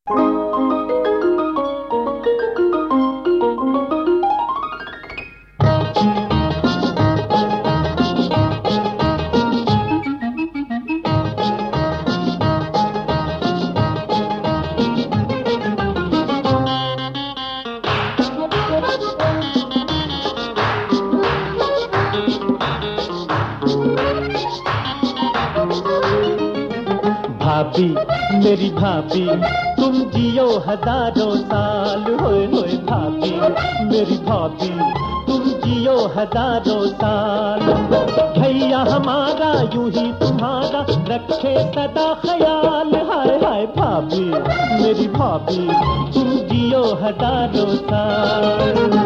भाभी मेरी भाभी तुम जियो हजारों साल, होए होए भाभी मेरी भाभी तुम जियो हजारों साल। भैया हमारा यूं ही तुम्हारा रखे सदा ख्याल, हाय हाय भाभी मेरी भाभी तुम जियो हजारों साल।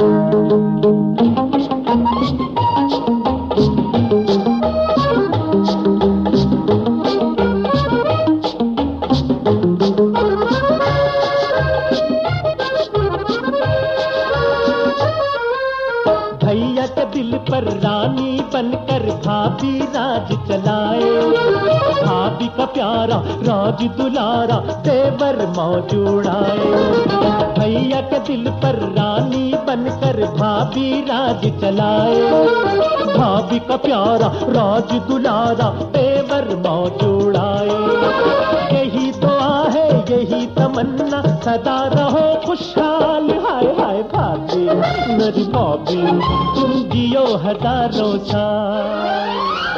भैया के दिल पर रानी बनकर भाभी राज चलाए, भाभी का प्यारा राज दुलारा तेवर मौजूदाए। भैया के दिल पर रानी बनकर भाभी राज चलाए, भाभी का प्यारा राज दुलारा तेवर मौजूदाए। यही दुआ है यही तमन्ना सदा रहो खुशहाल, हाय हाय भाभी मेरी भाभी तुम जियो हजारों साल।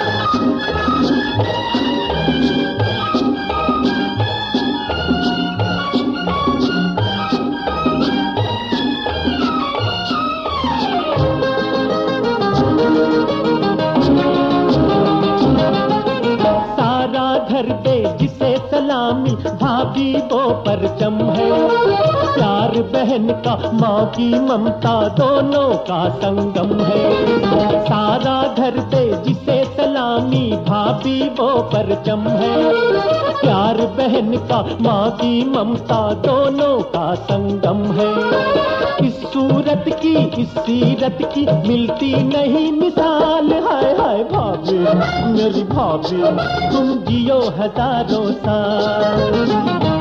सारा घर दे जिसे सलामी भाभी वो परचम है, प्यार बहन का माँ की ममता दोनों का संगम है। सारा घर दे जिसे सलामी भाभी वो परचम है, प्यार बहन का माँ की ममता दोनों का संगम है। इस सूरत की इस सीरत की मिलती नहीं मिसाल, हाय हाय भाभी मेरी भाभी तुम जियो हजारों साल।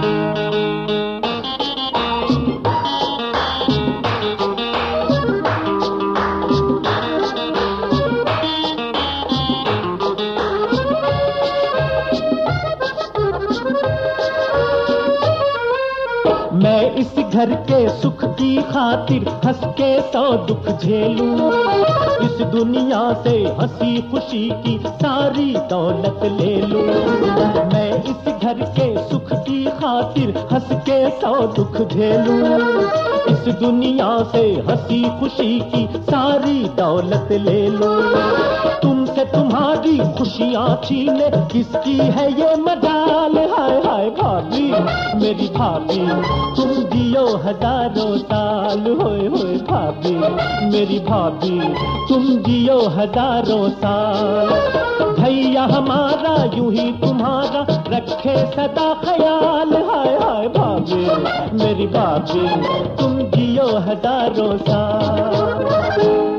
मैं इस घर के सुख की खातिर हंस के 100 दुख झेलूं, इस दुनिया से हंसी खुशी की सारी दौलत ले लूं। मैं इस घर के सुख की खातिर हंस के 100 दुख झेलूं, इस दुनिया से हंसी खुशी की सारी दौलत ले लूं। तुमसे तुम्हारी खुशियाँ छीने किसकी है ये मजाल, हाय हाय भाभी मेरी भाभी तुम जियो हजारों साल, होए होए भाभी मेरी भाभी तुम जियो हजारों साल। भैया हमारा यूं ही तुम्हारा रखे सदा ख्याल, हाय हाय भाभी मेरी भाभी तुम जियो हजारों साल।